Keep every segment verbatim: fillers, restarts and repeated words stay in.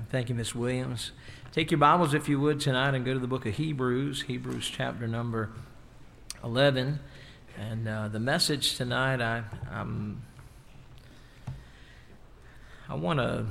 Thank you, Miss Williams. Take your Bibles, if you would, tonight and go to the book of Hebrews, Hebrews chapter number eleven. And uh, the message tonight, I um, I want to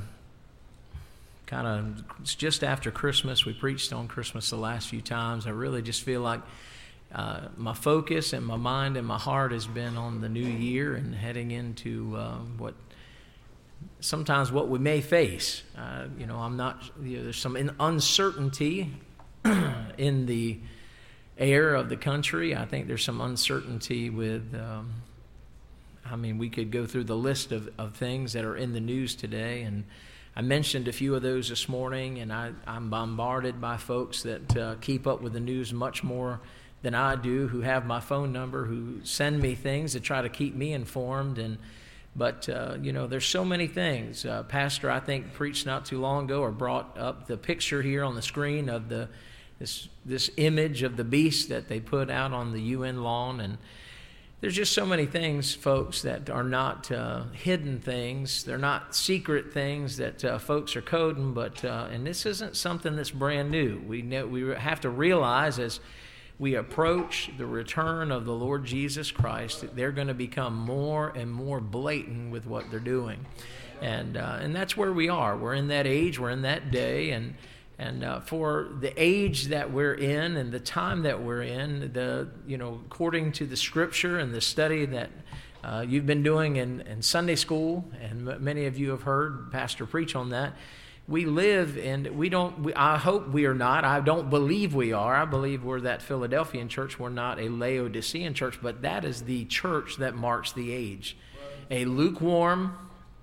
kind of, it's just after Christmas. We preached on Christmas the last few times. I really just feel like uh, my focus and my mind and my heart has been on the new year and heading into uh, what sometimes what we may face. Uh, you know, I'm not, you know, there's some uncertainty in the air of the country. I think there's some uncertainty with, um, I mean, we could go through the list of, of things that are in the news today. And I mentioned a few of those this morning, and I, I'm bombarded by folks that uh, keep up with the news much more than I do, who have my phone number, who send me things to try to keep me informed. And But, uh, you know, there's so many things. Uh, Pastor, I think, preached not too long ago or brought up the picture here on the screen of the this this image of the beast that they put out on the U N lawn. And there's just so many things, folks, that are not uh, hidden things. They're not secret things that uh, folks are coding. But uh, and this isn't something that's brand new. We know, we have to realize as we approach the return of the Lord Jesus Christ, they're going to become more and more blatant with what they're doing. And uh, and that's where we are. We're in that age, we're in that day, and and uh, for the age that we're in and the time that we're in, the you know, according to the Scripture and the study that uh, you've been doing in, in Sunday school, and m- many of you have heard Pastor preach on that, we live and we don't, we, I hope we are not, I don't believe we are, I believe we're that Philadelphian church, we're not a Laodicean church, but that is the church that marks the age. A lukewarm,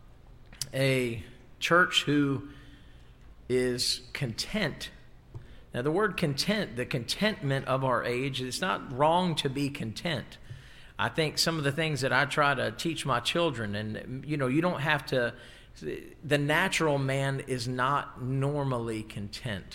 a church who is content. Now the word content, the contentment of our age, it's not wrong to be content. I think some of the things that I try to teach my children, and you know, you don't have to, the natural man is not normally content.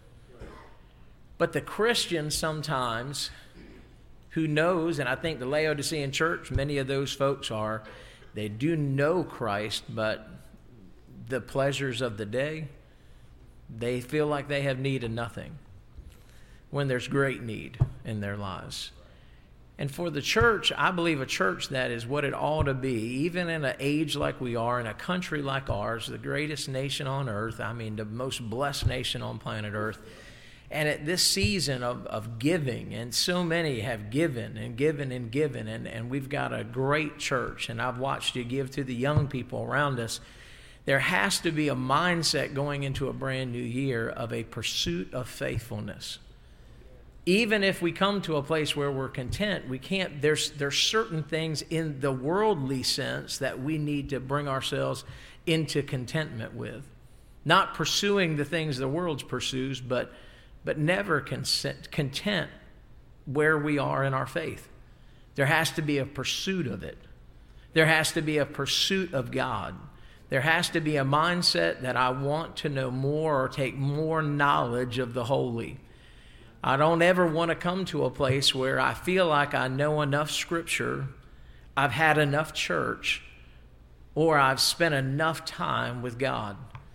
But the Christian sometimes, who knows, and I think the Laodicean church, many of those folks are, they do know Christ, but the pleasures of the day, they feel like they have need of nothing when there's great need in their lives. And for the church, I believe a church that is what it ought to be, even in an age like we are, in a country like ours, the greatest nation on earth, I mean, the most blessed nation on planet Earth. And at this season of, of giving, and so many have given and given and given, and, and we've got a great church, and I've watched you give to the young people around us. There has to be a mindset going into a brand new year of a pursuit of faithfulness. Even if we come to a place where we're content, we can't, there's there's certain things in the worldly sense that we need to bring ourselves into contentment with. Not pursuing the things the world pursues, but but never consent, content where we are in our faith. There has to be a pursuit of it. There has to be a pursuit of God. There has to be a mindset that I want to know more or take more knowledge of the holy. I don't ever want to come to a place where I feel like I know enough Scripture, I've had enough church, or I've spent enough time with God.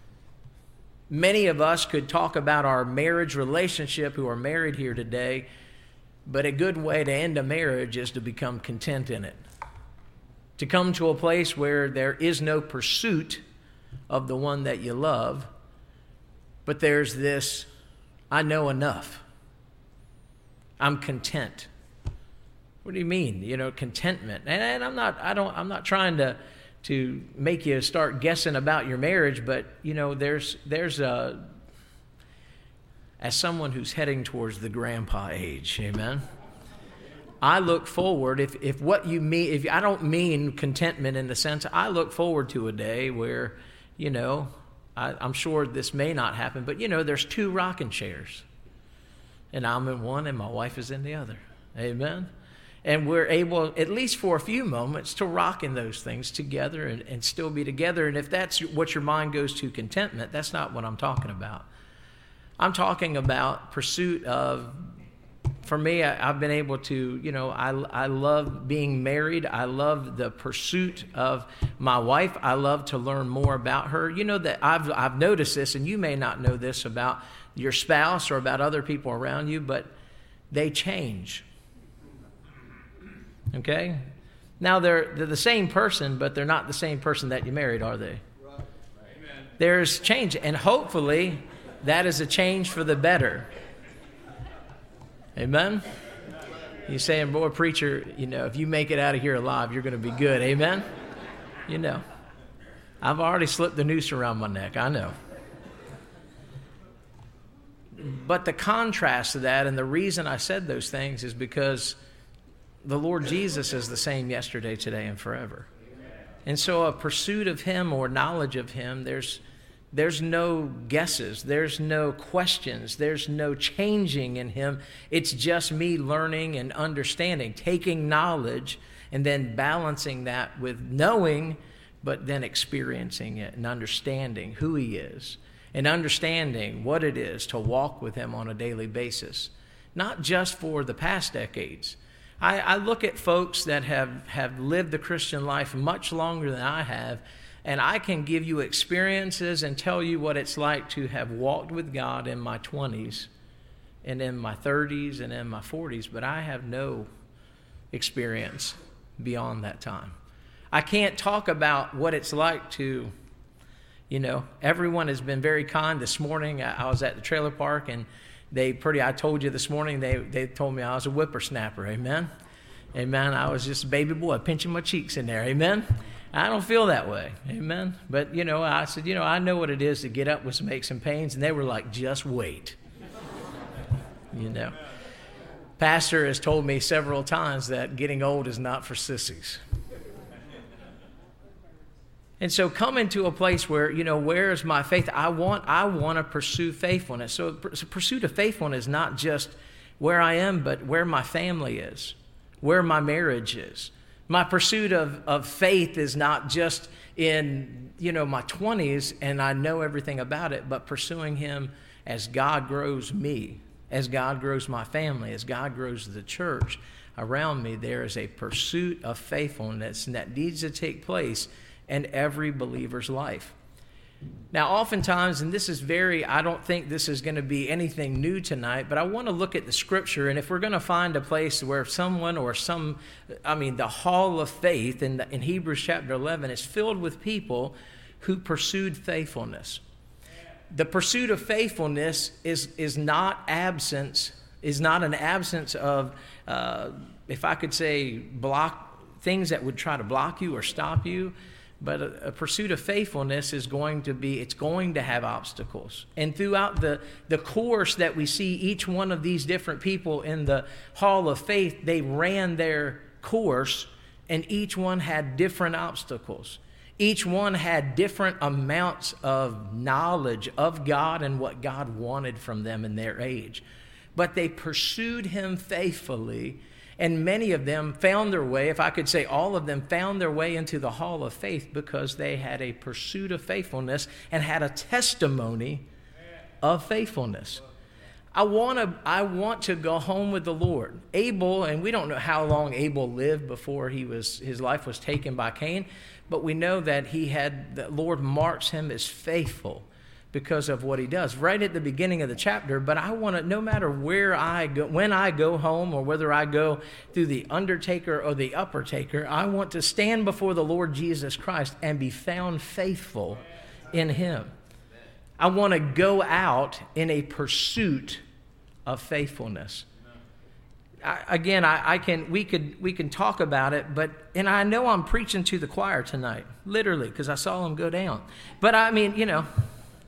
Many of us could talk about our marriage relationship who are married here today, but a good way to end a marriage is to become content in it. To come to a place where there is no pursuit of the one that you love, but there's this, I know enough. I'm content. What do you mean? You know, contentment. And I'm not, I don't, I'm not trying to, to make you start guessing about your marriage, but you know, there's, there's a, as someone who's heading towards the grandpa age, amen. I look forward, if, if what you mean, if I don't mean contentment in the sense, I look forward to a day where, you know, I, I'm sure this may not happen, but you know, there's two rocking chairs. And I'm in one and my wife is in the other. Amen? And we're able, at least for a few moments, to rock in those things together and, and still be together. And if that's what your mind goes to, contentment, that's not what I'm talking about. I'm talking about pursuit of for me, I, I've been able to, you know, I, I love being married. I love the pursuit of my wife. I love to learn more about her. You know that I've I've noticed this, and you may not know this about your spouse or about other people around you, but they change. Okay? Now, they're, they're the same person, but they're not the same person that you married, are they? Right. There's change, and hopefully that is a change for the better. Amen? You're saying, boy, preacher, you know, if you make it out of here alive, you're going to be good. Amen? You know, I've already slipped the noose around my neck. I know. But the contrast to that, and the reason I said those things, is because the Lord Jesus is the same yesterday, today, and forever. And so a pursuit of Him or knowledge of Him, there's there's no guesses, there's no questions, there's no changing in Him. It's just me learning and understanding, taking knowledge and then balancing that with knowing, but then experiencing it and understanding who He is and understanding what it is to walk with Him on a daily basis, not just for the past decades. I, I look at folks that have, have lived the Christian life much longer than I have, and I can give you experiences and tell you what it's like to have walked with God in my twenties and in my thirties and in my forties, but I have no experience beyond that time. I can't talk about what it's like to, you know, everyone has been very kind. This morning I, I was at the trailer park, and they pretty, I told you this morning, they, they told me I was a whippersnapper. Amen? Amen. I was just a baby boy pinching my cheeks in there. Amen? I don't feel that way. Amen? But, you know, I said, you know, I know what it is to get up with some aches and pains. And they were like, just wait. You know. Pastor has told me several times that getting old is not for sissies. And so coming to a place where, you know, where is my faith? I want I want to pursue faithfulness. So pursuit of faithfulness is not just where I am, but where my family is, where my marriage is. My pursuit of, of faith is not just in, you know, my twenties and I know everything about it, but pursuing Him as God grows me, as God grows my family, as God grows the church around me. There is a pursuit of faithfulness that needs to take place in every believer's life. Now, oftentimes, and this is very, I don't think this is going to be anything new tonight, but I want to look at the Scripture, and if we're going to find a place where someone or some, I mean, the hall of faith in, the, in Hebrews chapter eleven is filled with people who pursued faithfulness. The pursuit of faithfulness is, is not absence, is not an absence of, uh, if I could say, block things that would try to block you or stop you. But a, a pursuit of faithfulness is going to be, it's going to have obstacles. And throughout the, the course that we see each one of these different people in the hall of faith, they ran their course, and each one had different obstacles. Each one had different amounts of knowledge of God and what God wanted from them in their age. But they pursued Him faithfully. And many of them found their way, if I could say all of them, found their way into the hall of faith because they had a pursuit of faithfulness and had a testimony of faithfulness. I want to I want to go home with the Lord. Abel, and we don't know how long Abel lived before he was his life was taken by Cain, but we know that he had the Lord marks him as faithful because of what he does right at the beginning of the chapter. But I want to, no matter where I go, when I go home, or whether I go through the undertaker or the uppertaker, I want to stand before the Lord Jesus Christ and be found faithful in Him. I want to go out in a pursuit of faithfulness. I, again, I, I can we could we can talk about it, but and I know I'm preaching to the choir tonight, literally, because I saw them go down. But I mean, you know.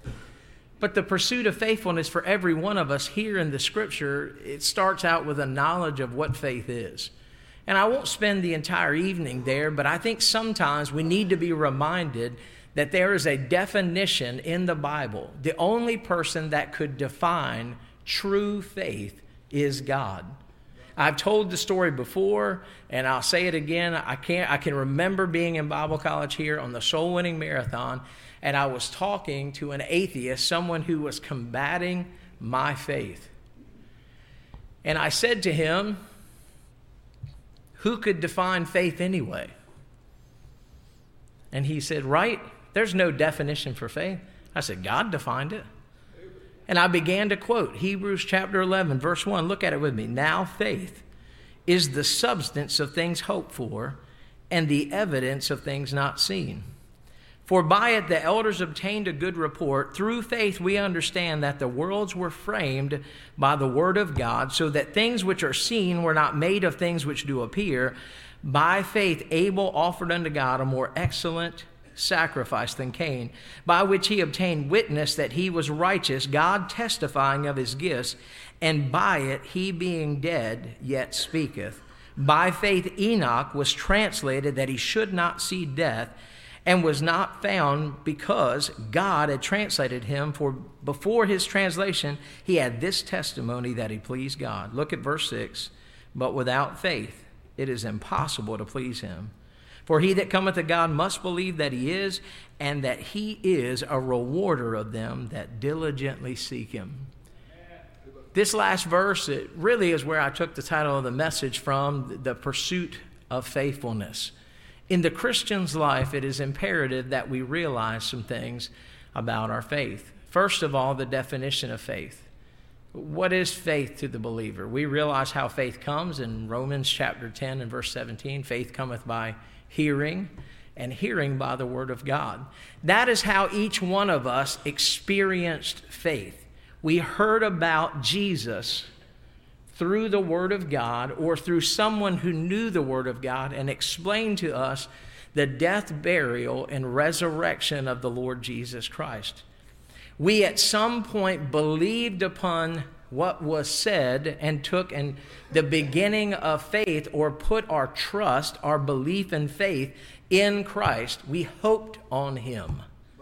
But the pursuit of faithfulness for every one of us here in the Scripture, it starts out with a knowledge of what faith is. And I won't spend the entire evening there, but I think sometimes we need to be reminded that there is a definition in the Bible. The only person that could define true faith is God. I've told the story before, and I'll say it again. I can't. I can remember being in Bible college here on the Soul Winning Marathon, and I was talking to an atheist, someone who was combating my faith. And I said to him, who could define faith anyway? And he said, right, there's no definition for faith. I said, God defined it. And I began to quote Hebrews chapter eleven, verse one. Look at it with me. Now faith is the substance of things hoped for and the evidence of things not seen. For by it the elders obtained a good report. Through faith we understand that the worlds were framed by the word of God, so that things which are seen were not made of things which do appear. By faith Abel offered unto God a more excellent sacrifice than Cain, by which he obtained witness that he was righteous, God testifying of his gifts, and by it he being dead yet speaketh. By faith Enoch was translated that he should not see death, and was not found because God had translated him. For before his translation he had this testimony that he pleased God. Look at verse six. But without faith it is impossible to please him. For he that cometh to God must believe that he is, and that he is a rewarder of them that diligently seek him. This last verse, it really is where I took the title of the message from, the pursuit of faithfulness. In the Christian's life, it is imperative that we realize some things about our faith. First of all, the definition of faith. What is faith to the believer? We realize how faith comes in Romans chapter ten and verse seventeen. Faith cometh by hearing, and hearing by the word of God. That is how each one of us experienced faith. We heard about Jesus through the word of God, or through someone who knew the word of God and explained to us the death, burial, and resurrection of the Lord Jesus Christ. We at some point believed upon what was said and took and the beginning of faith, or put our trust, our belief and faith in Christ. We hoped on him.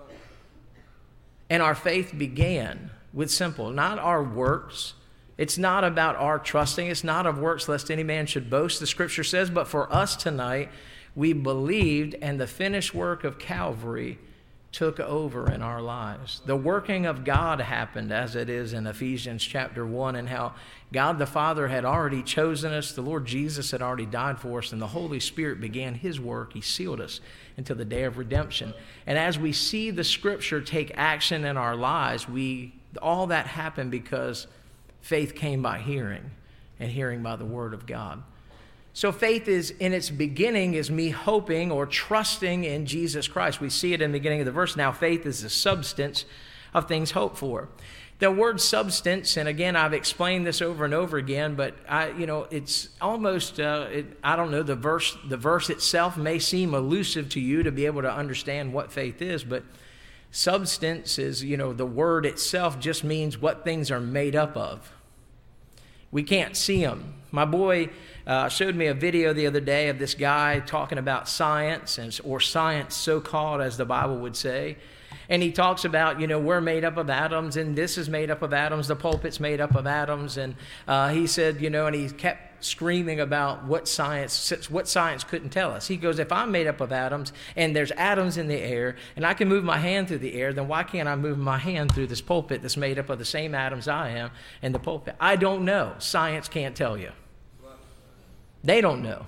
And our faith began with simple, not our works. It's not about our trusting. It's not of works, lest any man should boast, the scripture says. But for us tonight, we believed, and the finished work of Calvary took over in our lives. The working of God happened, as it is in Ephesians chapter one, and how God the Father had already chosen us. The Lord Jesus had already died for us, and the Holy Spirit began his work. He sealed us until the day of redemption. And as we see the scripture take action in our lives, we all that happened because faith came by hearing, and hearing by the word of God. So faith is, in its beginning, is me hoping or trusting in Jesus Christ. We see it in the beginning of the verse. Now faith is the substance of things hoped for. The word substance, and again, I've explained this over and over again, but I, you know, it's almost, uh, it, I don't know, the verse, the verse itself may seem elusive to you to be able to understand what faith is, but substance is, you know, the word itself just means what things are made up of. We can't see them. My boy uh, showed me a video the other day of this guy talking about science, and, or science so-called, as the Bible would say. And he talks about, you know, we're made up of atoms, and this is made up of atoms, the pulpit's made up of atoms. And uh, he said, you know, and he kept screaming about what science, what science couldn't tell us. He goes, if I'm made up of atoms, and there's atoms in the air, and I can move my hand through the air, then why can't I move my hand through this pulpit that's made up of the same atoms I am in the pulpit? I don't know. Science can't tell you. They don't know.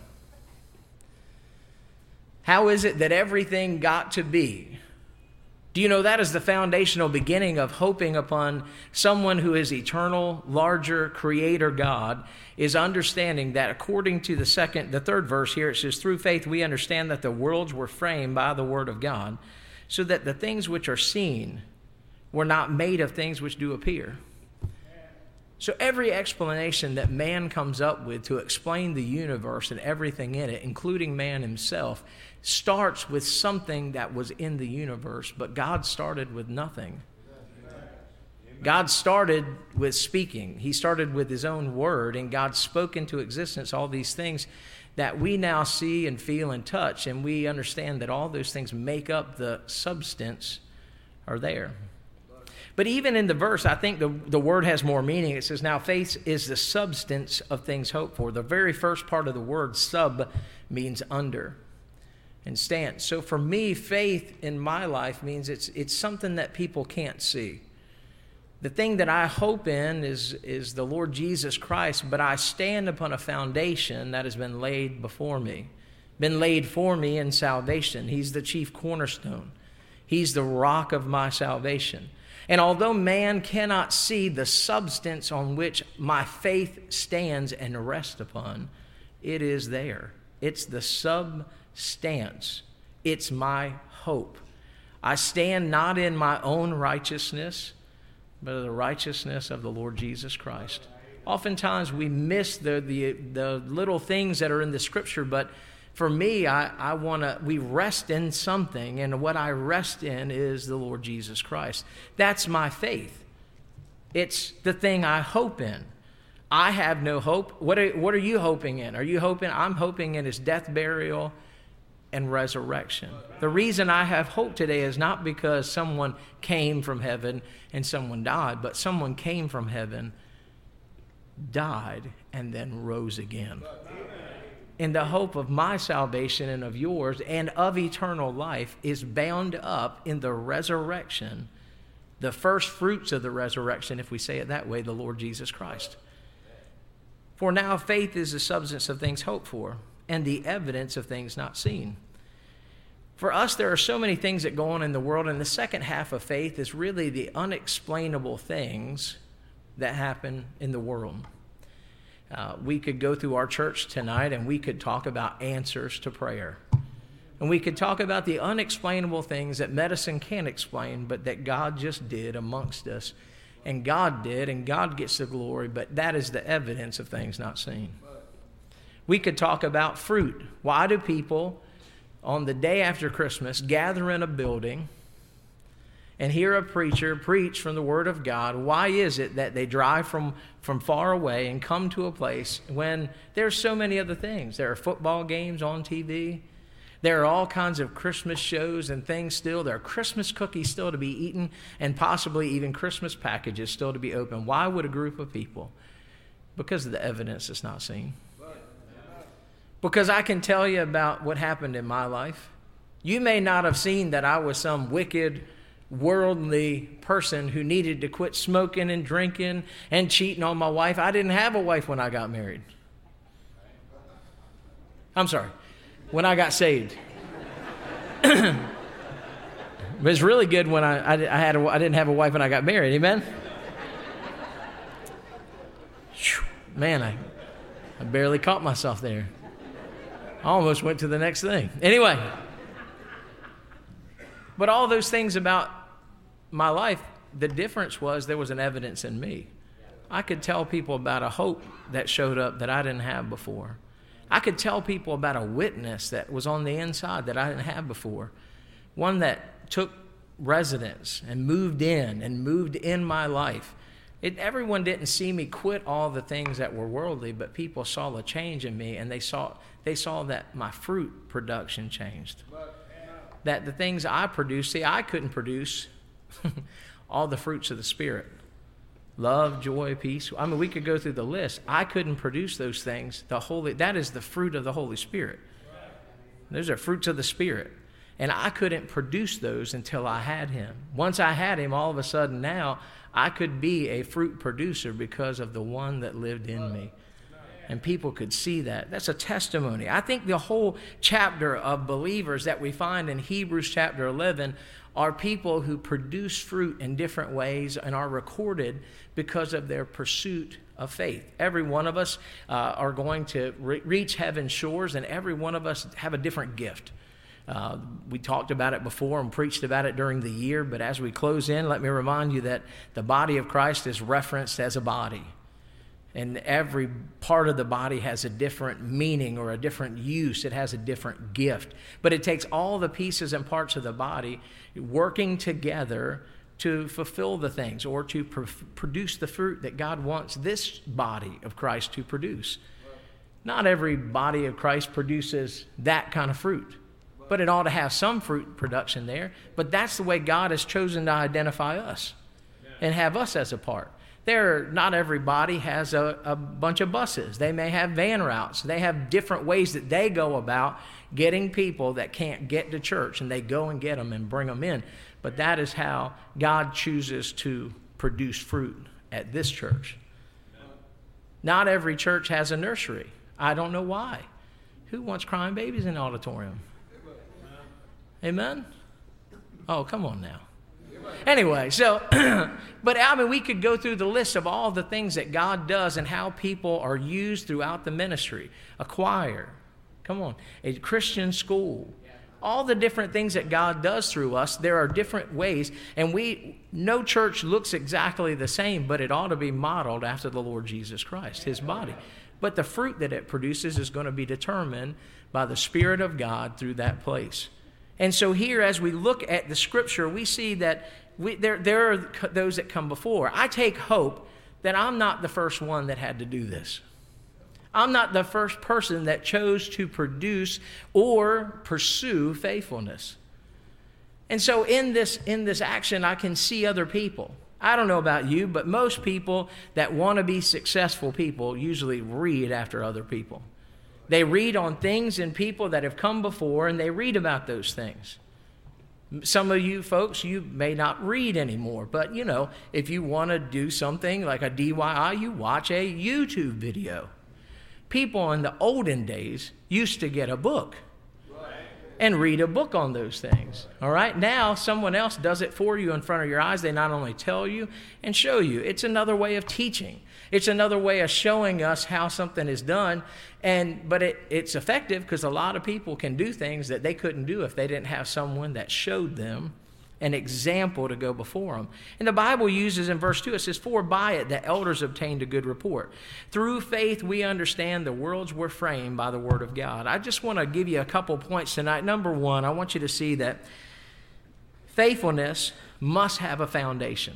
How is it that everything got to be? Do you know that is the foundational beginning of hoping upon someone who is eternal, larger, creator God, is understanding that according to the second, the third verse here, it says, through faith we understand that the worlds were framed by the word of God, so that the things which are seen were not made of things which do appear. So every explanation that man comes up with to explain the universe and everything in it, including man himself, starts with something that was in the universe, but God started with nothing. God started with speaking. He started with his own word, and God spoke into existence all these things that we now see and feel and touch, and we understand that all those things make up the substance are there. But even in the verse, I think the, the word has more meaning. It says, now faith is the substance of things hoped for. The very first part of the word, sub, means under and stance. So for me, faith in my life means it's it's something that people can't see. The thing that I hope in is, is the Lord Jesus Christ, but I stand upon a foundation that has been laid before me, been laid for me in salvation. He's the chief cornerstone. He's the rock of my salvation. And although man cannot see the substance on which my faith stands and rests upon, it is there. It's the substance. It's my hope. I stand not in my own righteousness, but of the righteousness of the Lord Jesus Christ. Oftentimes we miss the, the, the little things that are in the Scripture, but for me, I, I want to, we rest in something, and what I rest in is the Lord Jesus Christ. That's my faith. It's the thing I hope in. I have no hope. What are, what are you hoping in? Are you hoping? I'm hoping in his death, burial, and resurrection. The reason I have hope today is not because someone came from heaven and someone died, but someone came from heaven, died, and then rose again. And the hope of my salvation and of yours and of eternal life is bound up in the resurrection, the first fruits of the resurrection, if we say it that way, the Lord Jesus Christ. For now faith is the substance of things hoped for, and the evidence of things not seen. For us, there are so many things that go on in the world, and the second half of faith is really the unexplainable things that happen in the world. Uh, we could go through our church tonight and we could talk about answers to prayer. And we could talk about the unexplainable things that medicine can't explain, but that God just did amongst us. And God did, and God gets the glory, but that is the evidence of things not seen. We could talk about fruit. Why do people on the day after Christmas gather in a building and hear a preacher preach from the Word of God? Why is it that they drive from, from far away and come to a place when there's so many other things? There are football games on T V. There are all kinds of Christmas shows and things still. There are Christmas cookies still to be eaten, and possibly even Christmas packages still to be opened. Why would a group of people? Because of the evidence that's not seen. Because I can tell you about what happened in my life. You may not have seen that I was some wicked, worldly person who needed to quit smoking and drinking and cheating on my wife. I didn't have a wife when I got married. I'm sorry, when I got saved. It was really good when I, I, I, had a, I didn't have a wife when I got married. Amen? Man, I, I barely caught myself there. I almost went to the next thing. Anyway. But all those things about my life, the difference was there was an evidence in me. I could tell people about a hope that showed up that I didn't have before. I could tell people about a witness that was on the inside that I didn't have before. One that took residence and moved in and moved in my life. It, everyone didn't see me quit all the things that were worldly, but people saw a change in me, and they saw they saw that my fruit production changed. That the things I produced, see, I couldn't produce all the fruits of the Spirit. Love, joy, peace. I mean, we could go through the list. I couldn't produce those things. The Holy, that is the fruit of the Holy Spirit. Those are fruits of the Spirit. And I couldn't produce those until I had Him. Once I had Him, all of a sudden now, I could be a fruit producer because of the one that lived in me. And people could see that. That's a testimony. I think the whole chapter of believers that we find in Hebrews chapter eleven are people who produce fruit in different ways and are recorded because of their pursuit of faith. Every one of us uh, are going to re- reach heaven's shores, and every one of us have a different gift. Uh, we talked about it before and preached about it during the year, but as we close in, let me remind you that the body of Christ is referenced as a body. And every part of the body has a different meaning or a different use. It has a different gift. But it takes all the pieces and parts of the body working together to fulfill the things or to pr- produce the fruit that God wants this body of Christ to produce. Not every body of Christ produces that kind of fruit, but it ought to have some fruit production there. But that's the way God has chosen to identify us and have us as a part. There, not everybody has a, a bunch of buses. They may have van routes. They have different ways that they go about getting people that can't get to church, and they go and get them and bring them in. But that is how God chooses to produce fruit at this church. Not every church has a nursery. I don't know why. Who wants crying babies in the auditorium? Amen? Oh, come on now. Anyway, so, but I mean, we could go through the list of all the things that God does and how people are used throughout the ministry. A choir, come on, a Christian school, all the different things that God does through us. There are different ways, and we, no church looks exactly the same, but it ought to be modeled after the Lord Jesus Christ, his body. But the fruit that it produces is going to be determined by the Spirit of God through that place. And so here, as we look at the Scripture, we see that we, there, there are those that come before. I take hope that I'm not the first one that had to do this. I'm not the first person that chose to produce or pursue faithfulness. And so in this, in this action, I can see other people. I don't know about you, but most people that want to be successful people usually read after other people. They read on things and people that have come before, and they read about those things. Some of you folks, you may not read anymore, but, you know, if you want to do something like a D I Y, you watch a YouTube video. People in the olden days used to get a book and read a book on those things. All right? Now, someone else does it for you in front of your eyes. They not only tell you and show you. It's another way of teaching. It's another way of showing us how something is done. And but it, it's effective because a lot of people can do things that they couldn't do if they didn't have someone that showed them an example to go before them. And the Bible uses in verse two, it says, "For by it the elders obtained a good report. Through faith we understand the worlds were framed by the word of God." I just want to give you a couple points tonight. Number one, I want you to see that faithfulness must have a foundation.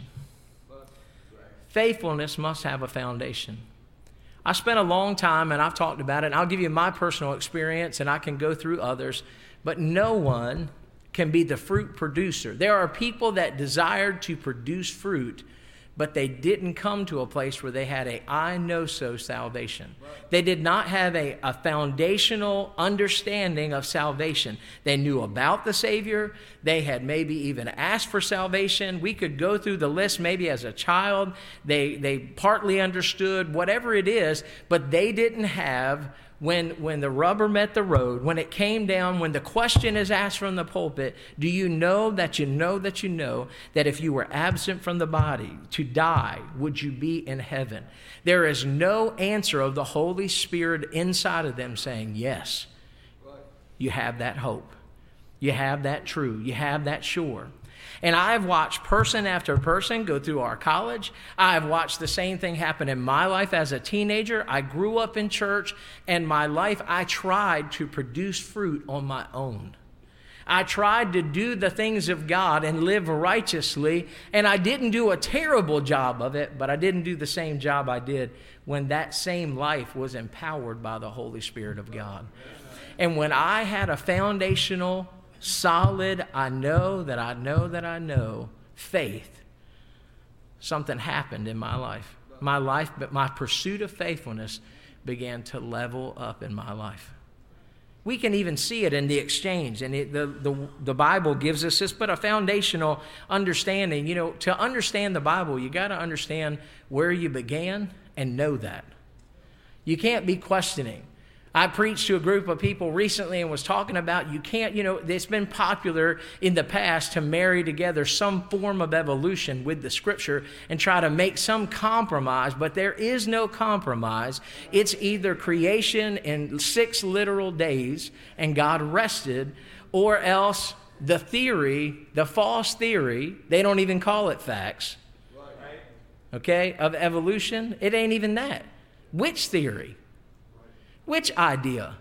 Faithfulness must have a foundation. I spent a long time, and I've talked about it, and I'll give you my personal experience, and I can go through others, but no one can be the fruit producer. There are people that desired to produce fruit, but they didn't come to a place where they had a I know so salvation. They did not have a, a foundational understanding of salvation. They knew about the Savior. They had maybe even asked for salvation. We could go through the list maybe as a child. They, they partly understood whatever it is, but they didn't have When, when the rubber met the road, when it came down, when the question is asked from the pulpit, do you know that you know that you know that if you were absent from the body to die, would you be in heaven? There is no answer of the Holy Spirit inside of them saying, yes, you have that hope. You have that true. You have that sure. And I've watched person after person go through our college. I've watched the same thing happen in my life as a teenager. I grew up in church, and my life, I tried to produce fruit on my own. I tried to do the things of God and live righteously, and I didn't do a terrible job of it, but I didn't do the same job I did when that same life was empowered by the Holy Spirit of God. And when I had a foundational solid, I know that I know that I know, faith, something happened in my life. My life, but my pursuit of faithfulness began to level up in my life. We can even see it in the exchange, and it, the, the, the Bible gives us this, but a foundational understanding. You know, to understand the Bible, you got to understand where you began and know that. You can't be questioning. I preached to a group of people recently and was talking about you can't, you know, it's been popular in the past to marry together some form of evolution with the Scripture and try to make some compromise, but there is no compromise. It's either creation in six literal days and God rested, or else the theory, the false theory, they don't even call it facts, okay, of evolution. It ain't even that. Which theory? Which idea?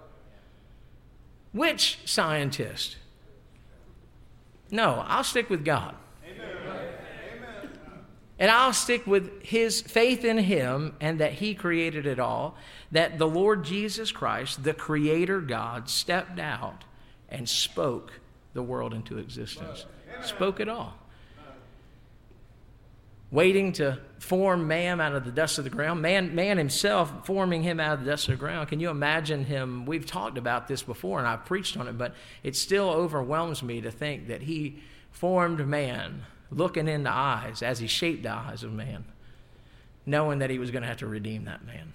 Which scientist? No, I'll stick with God. Amen. And I'll stick with his faith in him and that he created it all, that the Lord Jesus Christ, the Creator God, stepped out and spoke the world into existence. Spoke it all. Waiting to form man out of the dust of the ground. Man, man himself forming him out of the dust of the ground. Can you imagine him? We've talked about this before, and I've preached on it, but it still overwhelms me to think that he formed man looking in the eyes as he shaped the eyes of man, knowing that he was going to have to redeem that man.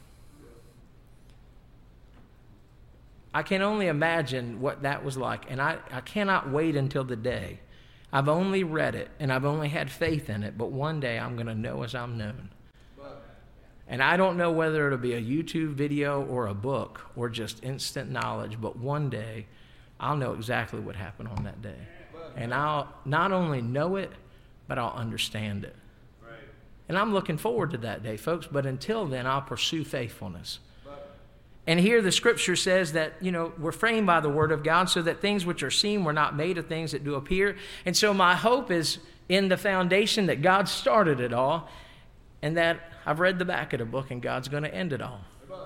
I can only imagine what that was like, and I, I cannot wait until the day. I've only read it, and I've only had faith in it, but one day I'm going to know as I'm known. And I don't know whether it'll be a YouTube video or a book or just instant knowledge, but one day I'll know exactly what happened on that day. And I'll not only know it, but I'll understand it. And I'm looking forward to that day, folks, but until then, I'll pursue faithfulness. And here the scripture says that, you know, we're framed by the word of God so that things which are seen were not made of things that do appear. And so my hope is in the foundation that God started it all, and that I've read the back of the book, and God's going to end it all.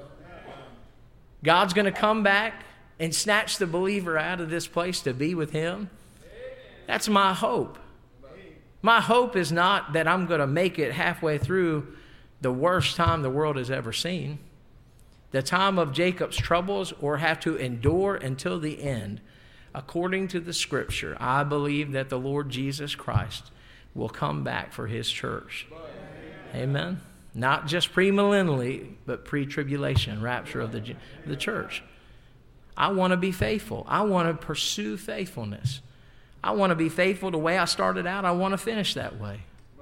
God's going to come back and snatch the believer out of this place to be with him. That's my hope. My hope is not that I'm going to make it halfway through the worst time the world has ever seen, the time of Jacob's troubles, or have to endure until the end. According to the scripture, I believe that the Lord Jesus Christ will come back for his church. Amen. Not just premillennially, but pre-tribulation, rapture of the, the church. I want to be faithful. I want to pursue faithfulness. I want to be faithful the way I started out. I want to finish that way.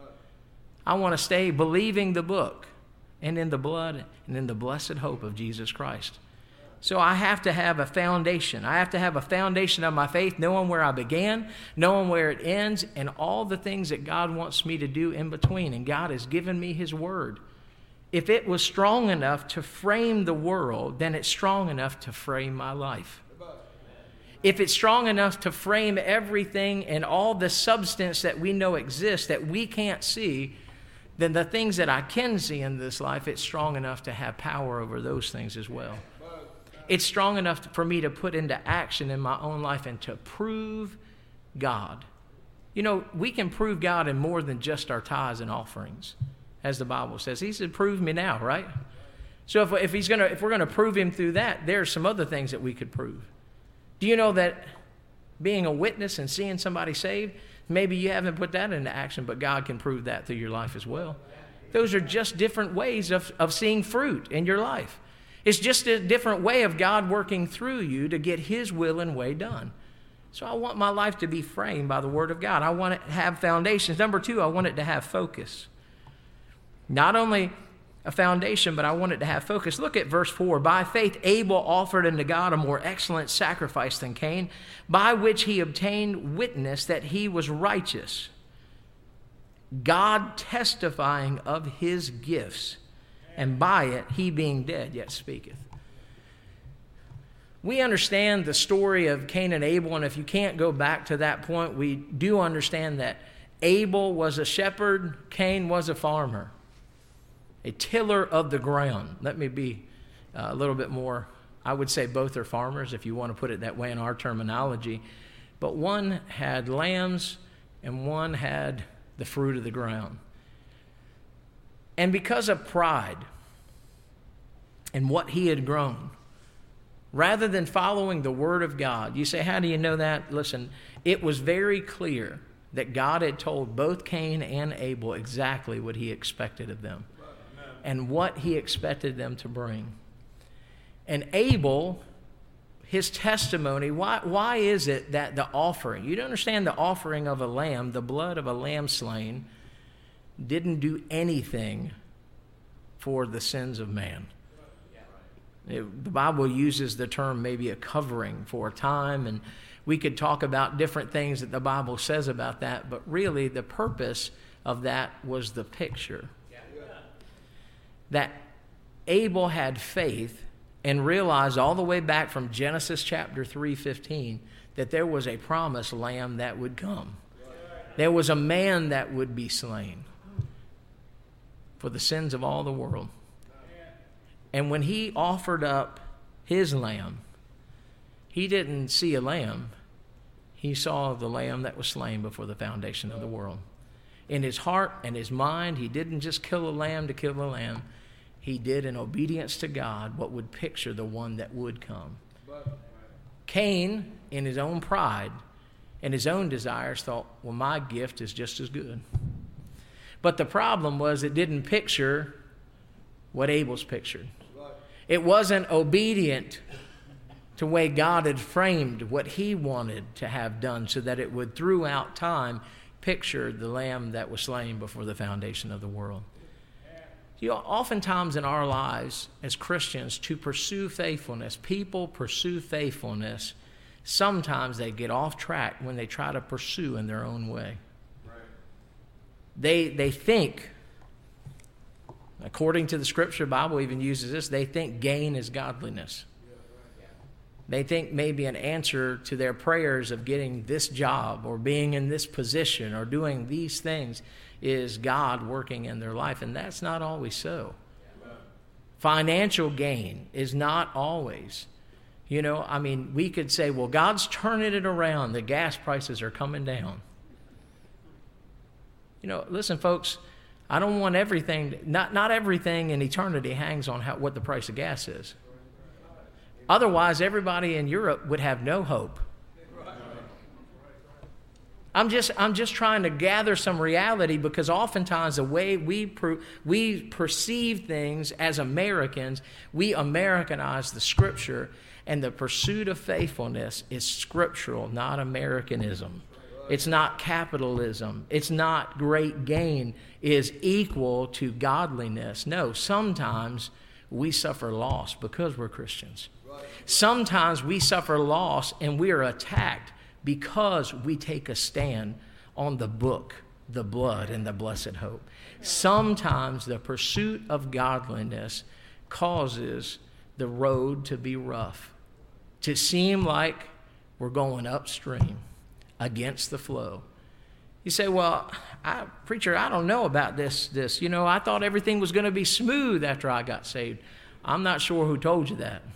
I want to stay believing the book and in the blood and in the blessed hope of Jesus Christ. So I have to have a foundation. I have to have a foundation of my faith, knowing where I began, knowing where it ends, and all the things that God wants me to do in between. And God has given me his word. If it was strong enough to frame the world, then it's strong enough to frame my life. If it's strong enough to frame everything and all the substance that we know exists that we can't see, then the things that I can see in this life, it's strong enough to have power over those things as well. It's strong enough for me to put into action in my own life and to prove God. You know, we can prove God in more than just our tithes and offerings, as the Bible says. He said, prove me now, right? So if, if, he's gonna, if we're going to prove him through that, there are some other things that we could prove. Do you know that being a witness and seeing somebody saved, maybe you haven't put that into action, but God can prove that through your life as well. Those are just different ways of, of seeing fruit in your life. It's just a different way of God working through you to get his will and way done. So I want my life to be framed by the word of God. I want it to have foundations. Number two, I want it to have focus. Not only a foundation, but I want it to have focus. Look at verse four. By faith Abel offered unto God a more excellent sacrifice than Cain, by which he obtained witness that he was righteous, God testifying of his gifts, and by it he being dead yet speaketh. We understand the story of Cain and Abel, and if you can't go back to that point, we do understand that Abel was a shepherd, Cain was a farmer, a tiller of the ground. Let me be a little bit more, I would say both are farmers, if you want to put it that way in our terminology. But one had lambs and one had the fruit of the ground. And because of pride and what he had grown, rather than following the word of God, you say, how do you know that? Listen, it was very clear that God had told both Cain and Abel exactly what he expected of them and what he expected them to bring. And Abel, his testimony, why, why is it that the offering, you don't understand the offering of a lamb, the blood of a lamb slain, didn't do anything for the sins of man. It, the Bible uses the term maybe a covering for a time, and we could talk about different things that the Bible says about that, but really the purpose of that was the picture. That Abel had faith and realized all the way back from Genesis chapter three fifteen that there was a promised lamb that would come. There was a man that would be slain for the sins of all the world. And when he offered up his lamb, he didn't see a lamb. He saw the lamb that was slain before the foundation of the world. In his heart and his mind, he didn't just kill a lamb to kill a lamb. He did in obedience to God what would picture the one that would come. Cain, in his own pride and his own desires, thought, well, my gift is just as good. But the problem was it didn't picture what Abel's pictured. It wasn't obedient to the way God had framed what he wanted to have done, so that it would throughout time picture the lamb that was slain before the foundation of the world. You know, oftentimes in our lives as Christians, to pursue faithfulness, people pursue faithfulness. Sometimes they get off track when they try to pursue in their own way. Right. They, they think, according to the Scripture, Bible even uses this, they think gain is godliness. They think maybe an answer to their prayers of getting this job or being in this position or doing these things is God working in their life, and that's not always so. Financial gain is not always. You know, I mean, we could say, well, God's turning it around. The gas prices are coming down. You know, listen, folks, I don't want everything, not, not everything in eternity hangs on how, what the price of gas is. Otherwise, everybody in Europe would have no hope. I'm just, I'm just trying to gather some reality, because oftentimes the way we per, we perceive things as Americans, we Americanize the Scripture, and the pursuit of faithfulness is scriptural, not Americanism. It's not capitalism. It's not great gain is equal to godliness. No, sometimes we suffer loss because we're Christians. Sometimes we suffer loss and we are attacked because we take a stand on the book, the blood, and the blessed hope. Sometimes the pursuit of godliness causes the road to be rough, to seem like we're going upstream against the flow. You say, well, I, preacher, I don't know about this, this. You know, I thought everything was going to be smooth after I got saved. I'm not sure who told you that.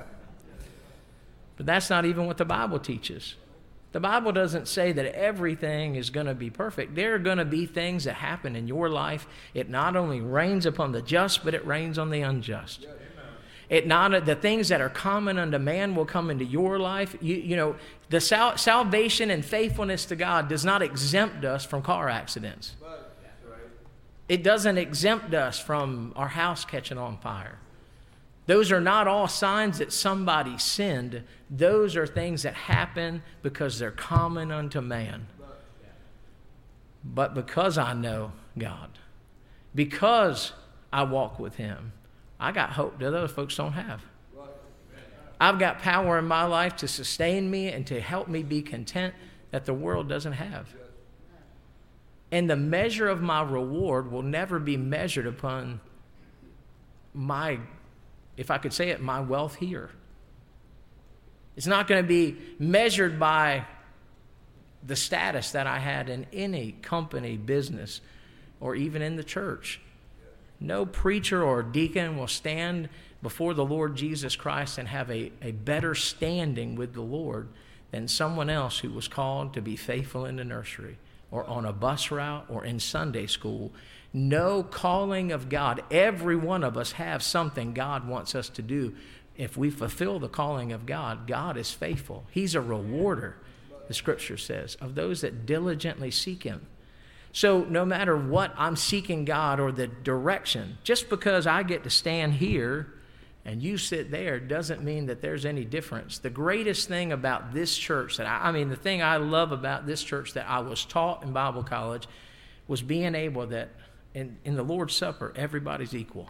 But that's not even what the Bible teaches. The Bible doesn't say that everything is going to be perfect. There are going to be things that happen in your life. It not only rains upon the just, but it rains on the unjust. It not the things that are common unto man will come into your life. You, you know, the sal- salvation and faithfulness to God does not exempt us from car accidents. It doesn't exempt us from our house catching on fire. Those are not all signs that somebody sinned. Those are things that happen because they're common unto man. But because I know God, because I walk with Him, I got hope that other folks don't have. I've got power in my life to sustain me and to help me be content that the world doesn't have. And the measure of my reward will never be measured upon my, if I could say it, my wealth here. It's not going to be measured by the status that I had in any company, business, or even in the church. No preacher or deacon will stand before the Lord Jesus Christ and have a, a better standing with the Lord than someone else who was called to be faithful in the nursery or on a bus route or in Sunday school. No calling of God. Every one of us have something God wants us to do. If we fulfill the calling of God, God is faithful. He's a rewarder, the Scripture says, of those that diligently seek Him. So no matter what I'm seeking God or the direction, just because I get to stand here and you sit there doesn't mean that there's any difference. The greatest thing about this church, that I, I mean, the thing I love about this church that I was taught in Bible college was being able that in, in the Lord's Supper, everybody's equal.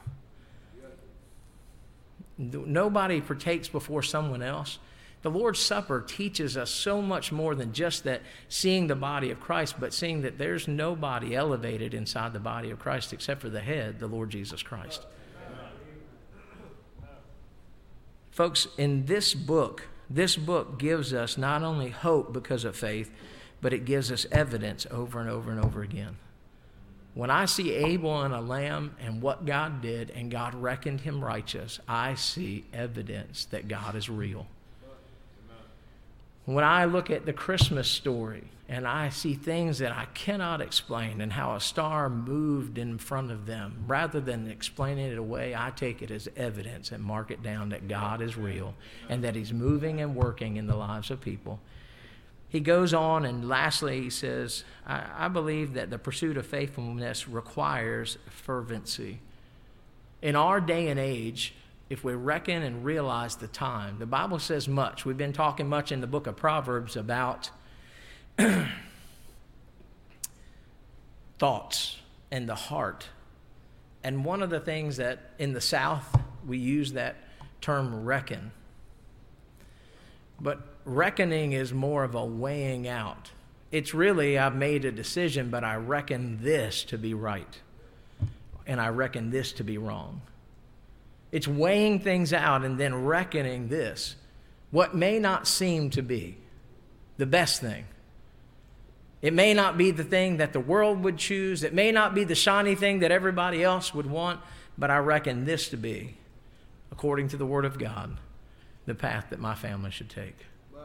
Nobody partakes before someone else. The Lord's Supper teaches us so much more than just that seeing the body of Christ, but seeing that there's nobody elevated inside the body of Christ except for the head, the Lord Jesus Christ. Folks, in this book, this book gives us not only hope because of faith, but it gives us evidence over and over and over again. When I see Abel and a lamb and what God did and God reckoned him righteous, I see evidence that God is real. When I look at the Christmas story and I see things that I cannot explain and how a star moved in front of them, rather than explaining it away, I take it as evidence and mark it down that God is real and that He's moving and working in the lives of people. he goes on, and lastly, he says, I, I believe that the pursuit of faithfulness requires fervency. In our day and age, if we reckon and realize the time, the Bible says much. We've been talking much in the book of Proverbs about thoughts and the heart. And one of the things that in the South, we use that term reckon. But reckoning is more of a weighing out. It's really, I've made a decision, but I reckon this to be right. And I reckon this to be wrong. It's weighing things out and then reckoning this. What may not seem to be the best thing. It may not be the thing that the world would choose. It may not be the shiny thing that everybody else would want. But I reckon this to be, according to the Word of God, the path that my family should take.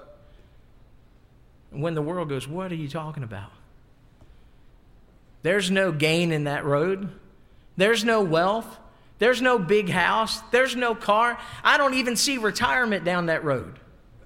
When the world goes, what are you talking about? There's no gain in that road. There's no wealth. There's no big house. There's no car. I don't even see retirement down that road.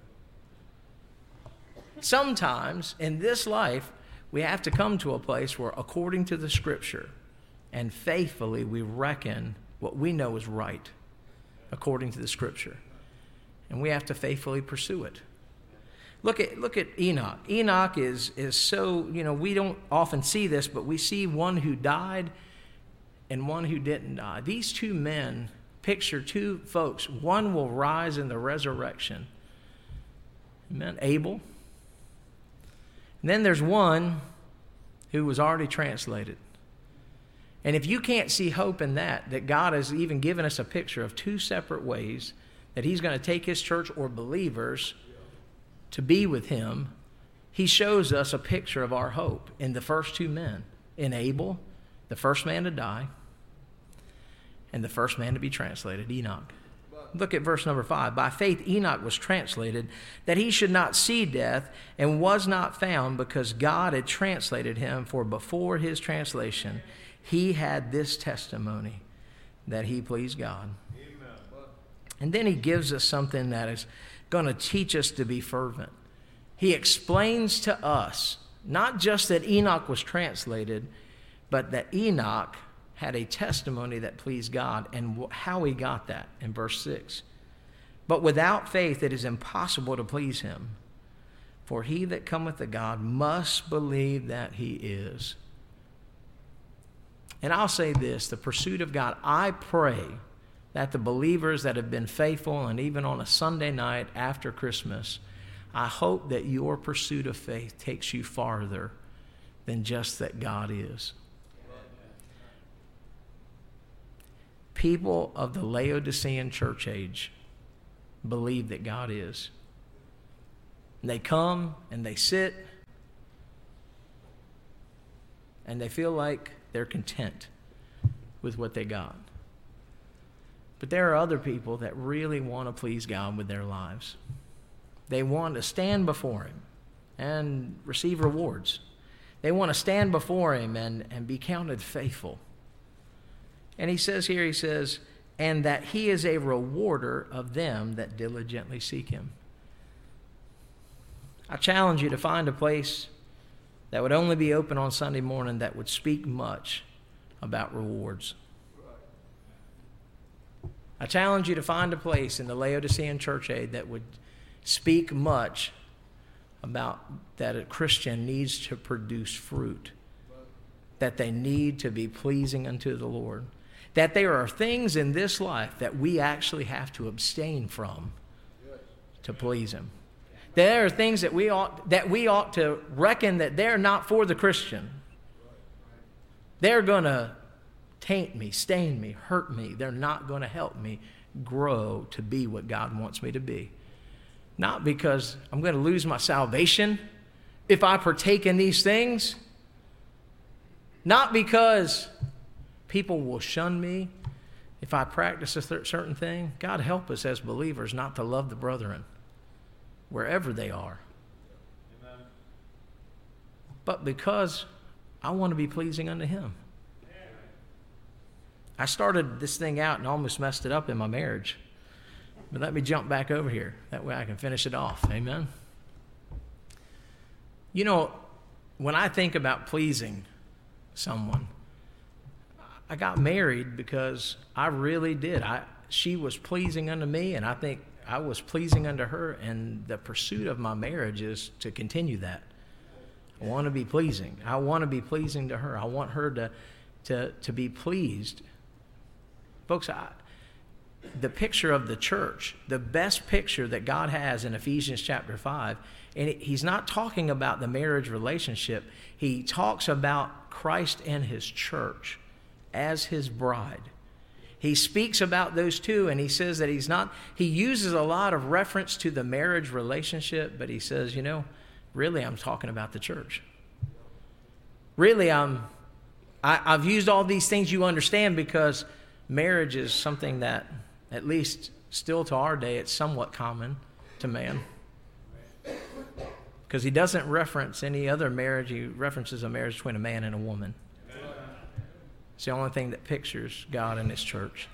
Sometimes in this life, we have to come to a place where, according to the Scripture, and faithfully we reckon what we know is right, according to the Scripture. And we have to faithfully pursue it. Look at look at Enoch. Enoch is, is so, you know, we don't often see this, but we see one who died and one who didn't die. These two men picture two folks. One will rise in the resurrection. Amen. Abel. And then there's one who was already translated. And if you can't see hope in that, that God has even given us a picture of two separate ways that he's going to take his church or believers to be with him, he shows us a picture of our hope in the first two men, in Abel, the first man to die, and the first man to be translated, Enoch. Look at verse number five. By faith Enoch was translated that he should not see death, and was not found because God had translated him. For before his translation he had this testimony, that he pleased God. Amen. And then he gives us something that is going to teach us to be fervent. He explains to us not just that Enoch was translated, but that Enoch had a testimony that pleased God, and how he got that in verse six. But without faith it is impossible to please him. For he that cometh to God must believe that he is. And I'll say this, the pursuit of God, I pray that the believers that have been faithful, and even on a Sunday night after Christmas, I hope that your pursuit of faith takes you farther than just that God is. People of the Laodicean church age believe that God is. And they come and they sit and they feel like they're content with what they got. But there are other people that really want to please God with their lives. They want to stand before him and receive rewards. They want to stand before him and, and be counted faithful. And he says here, he says, and that he is a rewarder of them that diligently seek him. I challenge you to find a place that would only be open on Sunday morning that would speak much about rewards. I challenge you to find a place in the Laodicean church age that would speak much about that a Christian needs to produce fruit, that they need to be pleasing unto the Lord, that there are things in this life that we actually have to abstain from to please him. There are things that we ought that we ought to reckon that they're not for the Christian. They're going to taint me, stain me, hurt me. They're not going to help me grow to be what God wants me to be. Not because I'm going to lose my salvation if I partake in these things. Not because people will shun me if I practice a th- certain thing. God help us as believers not to love the brethren wherever they are. Amen. But because I want to be pleasing unto him. I started this thing out and almost messed it up in my marriage. But let me jump back over here. That way I can finish it off. Amen. You know, when I think about pleasing someone, I got married because I really did. I she was pleasing unto me, and I think I was pleasing unto her, and the pursuit of my marriage is to continue that. I want to be pleasing. I want to be pleasing to her. I want her to to to be pleased. Folks, I, the picture of the church, the best picture that God has in Ephesians chapter five, and it, he's not talking about the marriage relationship. He talks about Christ and his church as his bride. He speaks about those two, and he says that he's not, he uses a lot of reference to the marriage relationship, but he says, you know, really I'm talking about the church. Really, I'm, I, I've used all these things you understand because marriage is something that, at least still to our day, it's somewhat common to man. Because he doesn't reference any other marriage. He references a marriage between a man and a woman. It's the only thing that pictures God and his church.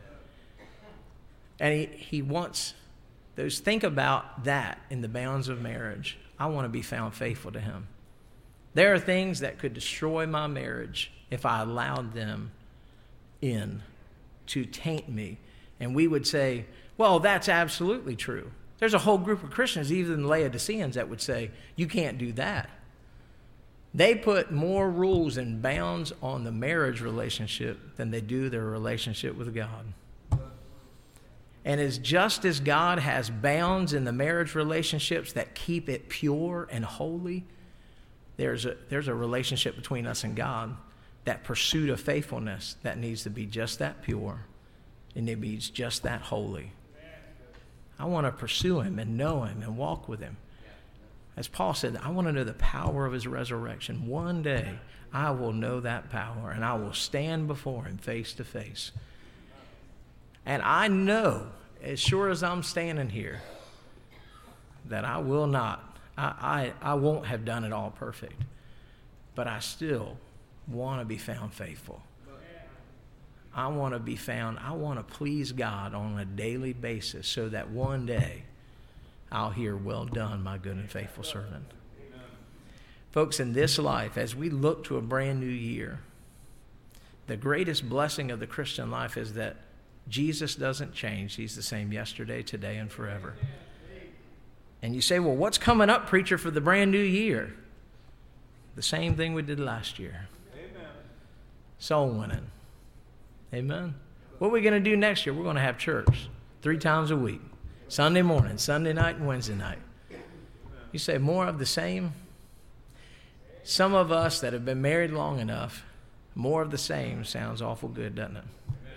And he, he wants those, think about that in the bounds of marriage. I want to be found faithful to him. There are things that could destroy my marriage if I allowed them in to taint me. And we would say, well, that's absolutely true. There's a whole group of Christians, even Laodiceans, that would say, you can't do that. They put more rules and bounds on the marriage relationship than they do their relationship with God. And as just as God has bounds in the marriage relationships that keep it pure and holy, there's a, there's a relationship between us and God, that pursuit of faithfulness that needs to be just that pure and it needs just that holy. I want to pursue him and know him and walk with him. As Paul said, I want to know the power of his resurrection. One day, I will know that power, and I will stand before him face to face. And I know, as sure as I'm standing here, that I will not, I, I, I won't have done it all perfect. But I still want to be found faithful. I want to be found, I want to please God on a daily basis so that one day I'll hear, well done, my good and faithful servant. Amen. Folks, in this life, as we look to a brand new year, the greatest blessing of the Christian life is that Jesus doesn't change. He's the same yesterday, today, and forever. And you say, well, what's coming up, preacher, for the brand new year? The same thing we did last year. Amen. Soul winning. Amen. What are we going to do next year? We're going to have church three times a week. Sunday morning, Sunday night, and Wednesday night. You say, more of the same? Some of us that have been married long enough, more of the same sounds awful good, doesn't it?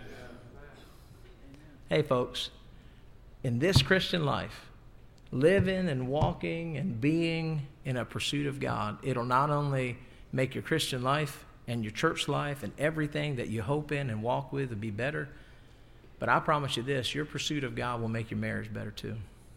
Hey, folks, in this Christian life, living and walking and being in a pursuit of God, it'll not only make your Christian life and your church life and everything that you hope in and walk with will be better, but I promise you this, your pursuit of God will make your marriage better too.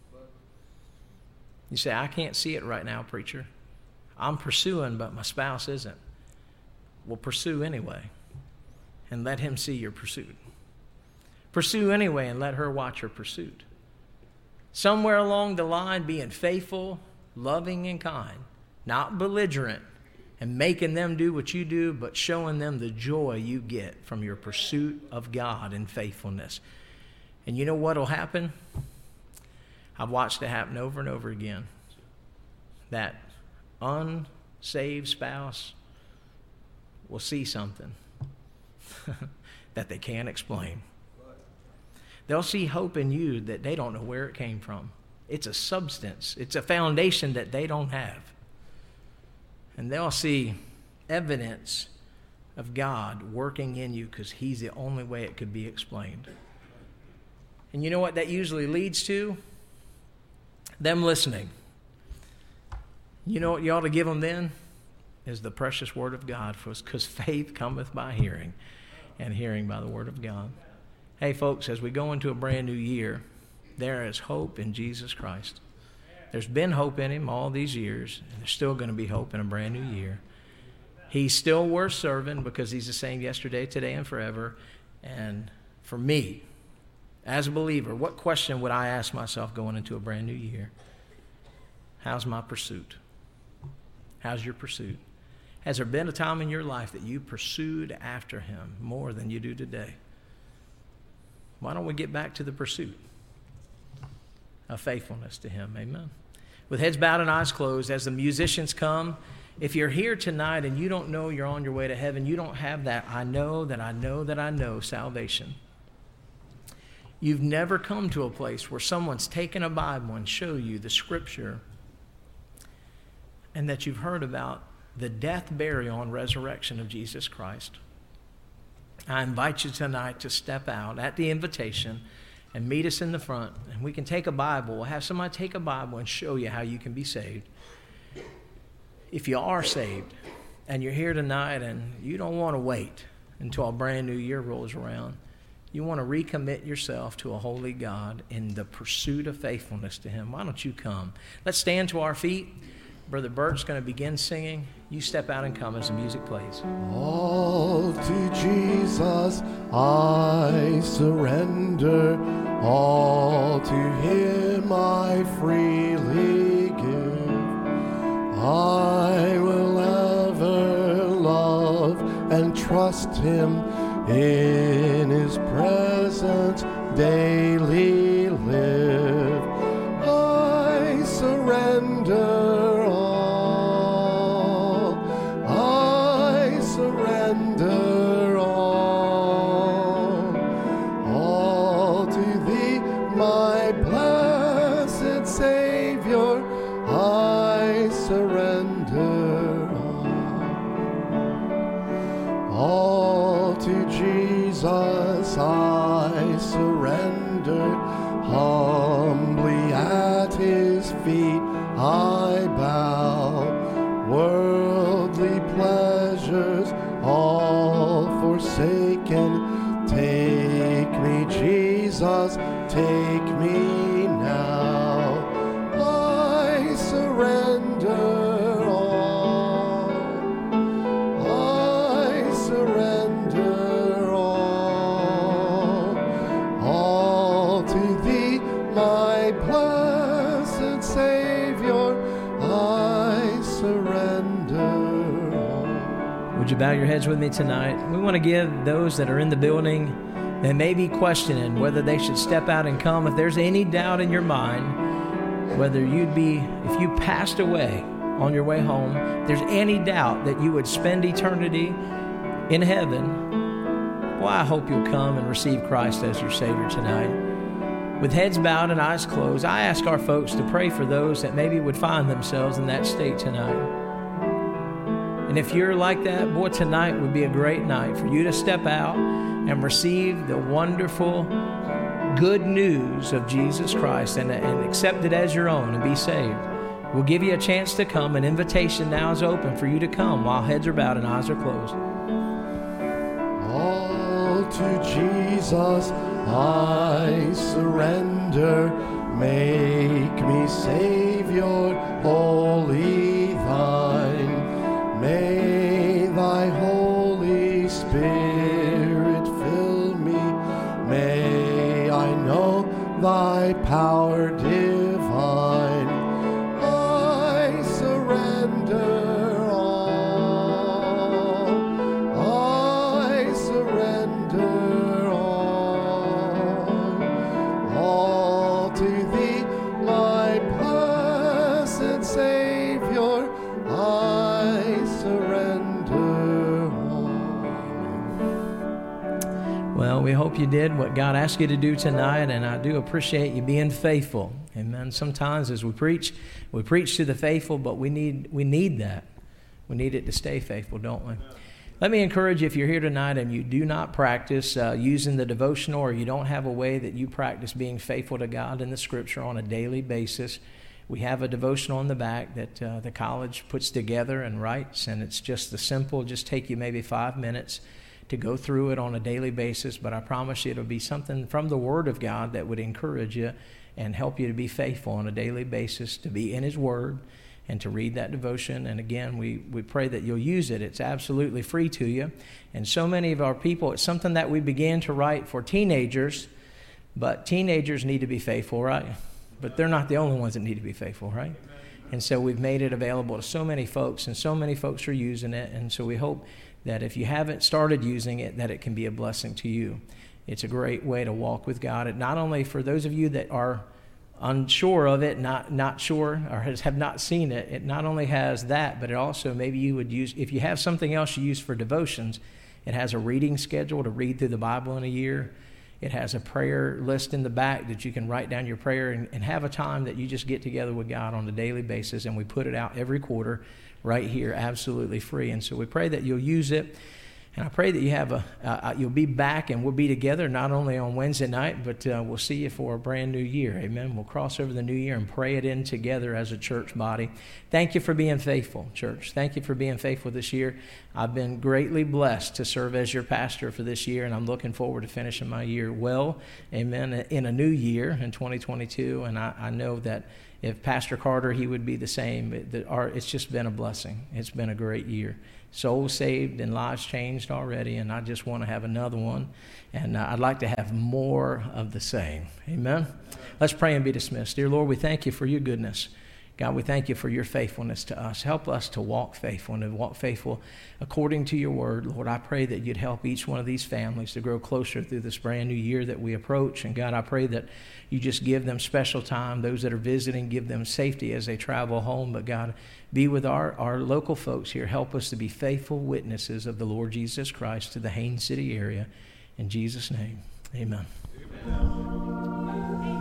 You say, I can't see it right now, preacher. I'm pursuing, but my spouse isn't. Well, pursue anyway and let him see your pursuit. Pursue anyway and let her watch your pursuit. Somewhere along the line, being faithful, loving, and kind, not belligerent, and making them do what you do, but showing them the joy you get from your pursuit of God and faithfulness. And you know what will happen? I've watched it happen over and over again. That unsaved spouse will see something that they can't explain. They'll see hope in you that they don't know where it came from. It's a substance. It's a foundation that they don't have. And they'll see evidence of God working in you because he's the only way it could be explained. And you know what that usually leads to? Them listening. You know what you ought to give them then? Is the precious word of God for us, because faith cometh by hearing, and hearing by the word of God. Hey, folks, as we go into a brand new year, there is hope in Jesus Christ. There's been hope in him all these years, and there's still going to be hope in a brand new year. He's still worth serving because he's the same yesterday, today, and forever. And for me, as a believer, what question would I ask myself going into a brand new year? How's my pursuit? How's your pursuit? Has there been a time in your life that you pursued after him more than you do today? Why don't we get back to the pursuit of faithfulness to him? Amen. With heads bowed and eyes closed, as the musicians come, if you're here tonight and you don't know you're on your way to heaven, you don't have that I know that I know that I know salvation. You've never come to a place where someone's taken a Bible and show you the scripture and that you've heard about the death, burial, and resurrection of Jesus Christ. I invite you tonight to step out at the invitation and meet us in the front, and we can take a Bible. We'll have somebody take a Bible and show you how you can be saved. If you are saved and you're here tonight and you don't want to wait until a brand new year rolls around, you want to recommit yourself to a holy God in the pursuit of faithfulness to him, why don't you come? Let's stand to our feet. Brother Bert's going to begin singing. You step out and come as the music plays. All to Jesus I surrender, all to him I freely give. I will ever love and trust him, in his presence daily live. I surrender all, I surrender all, all to thee, my blessed Savior, I surrender all. All to Jesus I surrender, humbly at his feet I bow. Worldly pleasures all forsaken, take me, Jesus, take me now. I surrender all, I surrender all, all to thee, my blessed Savior, I surrender all. Would you bow your heads with me tonight? We want to give those that are in the building that may be questioning whether they should step out and come. If there's any doubt in your mind, whether you'd be, if you passed away on your way home, if there's any doubt that you would spend eternity in heaven, well, I hope you'll come and receive Christ as your Savior tonight. With heads bowed and eyes closed, I ask our folks to pray for those that maybe would find themselves in that state tonight. And if you're like that, boy, tonight would be a great night for you to step out and receive the wonderful good news of Jesus Christ and, and accept it as your own and be saved. We'll give you a chance to come. An invitation now is open for you to come while heads are bowed and eyes are closed. All to Jesus I surrender, make me Savior wholly thine. May thy Holy Spirit fill me, may I know thy power divine. I surrender all, I surrender all, all to thee, my blessed Savior, I surrender all. Well, we hope you did what God asked you to do tonight, and I do appreciate you being faithful. Amen. Sometimes as we preach, we preach to the faithful, but we need we need that. We need it to stay faithful, don't we? Let me encourage you, if you're here tonight and you do not practice uh, using the devotional, or you don't have a way that you practice being faithful to God in the Scripture on a daily basis, we have a devotional in the back that uh, the college puts together and writes, and it's just the simple, just take you maybe five minutes to go through it on a daily basis, but I promise you it'll be something from the Word of God that would encourage you and help you to be faithful on a daily basis, to be in His Word and to read that devotion. And again, we, we pray that you'll use it. It's absolutely free to you. And so many of our people, it's something that we began to write for teenagers, but teenagers need to be faithful, right? But they're not the only ones that need to be faithful, right? And so we've made it available to so many folks, and so many folks are using it. And so we hope that if you haven't started using it, that it can be a blessing to you. It's a great way to walk with God. And not only for those of you that are unsure of it, not not sure, or has, have not seen it, it not only has that, but it also maybe you would use, if you have something else you use for devotions, it has a reading schedule to read through the Bible in a year. It has a prayer list in the back that you can write down your prayer and, and have a time that you just get together with God on a daily basis, and we put it out every quarter right here, absolutely free. And so we pray that you'll use it. And I pray that you have a, uh, you'll be back, and we'll be together not only on Wednesday night, but uh, we'll see you for a brand new year. Amen. We'll cross over the new year and pray it in together as a church body. Thank you for being faithful, church. Thank you for being faithful this year. I've been greatly blessed to serve as your pastor for this year, and I'm looking forward to finishing my year well. Amen. In a new year in twenty twenty-two, and I, I know that if Pastor Carter, he would be the same. It, the, our, it's just been a blessing. It's been a great year. Souls saved and lives changed already, and I just want to have another one. And uh, I'd like to have more of the same. Amen? Let's pray and be dismissed. Dear Lord, we thank you for your goodness. God, we thank you for your faithfulness to us. Help us to walk faithful and to walk faithful according to your word. Lord, I pray that you'd help each one of these families to grow closer through this brand new year that we approach. And God, I pray that you just give them special time. Those that are visiting, give them safety as they travel home. But God, be with our, our local folks here. Help us to be faithful witnesses of the Lord Jesus Christ to the Haines City area. In Jesus' name, amen. Amen.